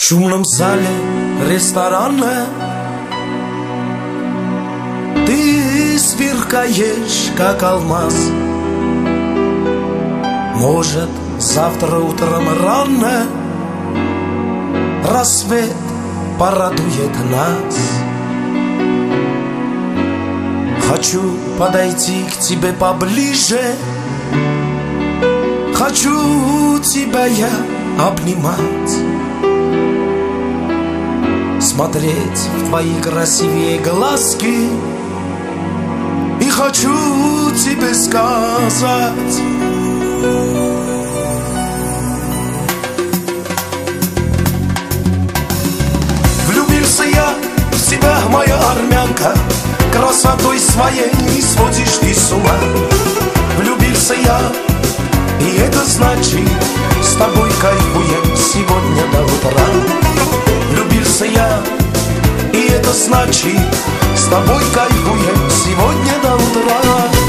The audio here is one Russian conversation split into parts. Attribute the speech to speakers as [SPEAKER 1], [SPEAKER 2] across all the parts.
[SPEAKER 1] шумном зале ресторана ты сверкаешь, как алмаз. Может, завтра утром рано рассвет порадует нас. Хочу подойти к тебе поближе, хочу тебя я обнимать, смотреть в твои красивые глазки, и хочу тебе сказать: влюбился я в тебя, моя армянка, красотой своей не сводишь ты с ума. Влюбился я, и это значит, с тобой кайфуем сегодня до утра. Влюбился я, и это значит, с тобой кайфуем сегодня до утра.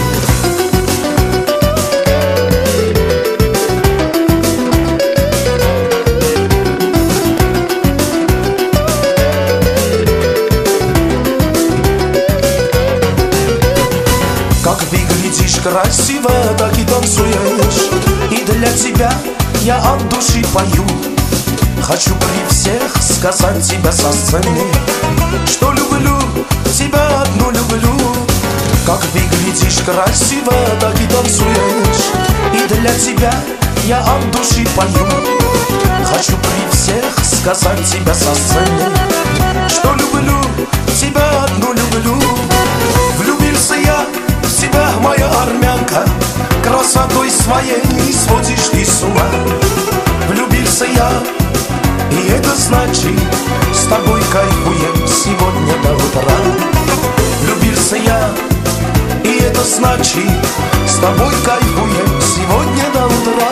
[SPEAKER 1] Как выглядишь красиво, так и танцуешь, и для тебя я от души пою. Хочу при всех сказать тебя со сцены, что люблю тебя одну люблю. Как выглядишь красиво, так и танцуешь, и для тебя я от души пою. Хочу при всех сказать тебя со сцены, что люблю тебя одну люблю. Влюбился я в тебя, моя армянка, красотой своей не сводишь ты с ума. Влюбился я, и это значит, с тобой кайфуем сегодня до утра. Влюбился я, и это значит, с тобой кайфуем сегодня до утра.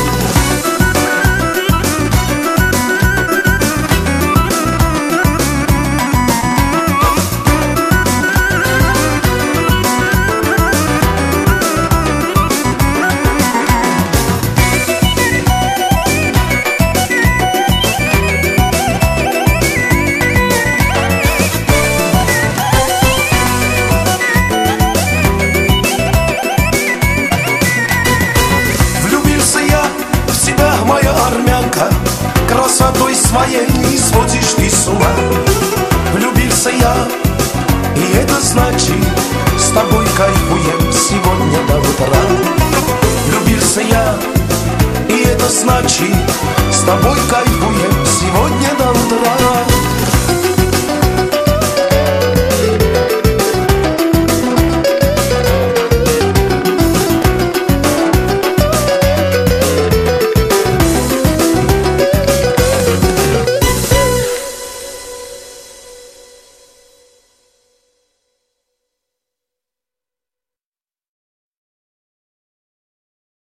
[SPEAKER 1] Красотой своей не сводишь ты с ума. Влюбился я, и это значит, с тобой кайфуем сегодня до утра. Влюбился я, и это значит, с тобой кайфуем сегодня до утра.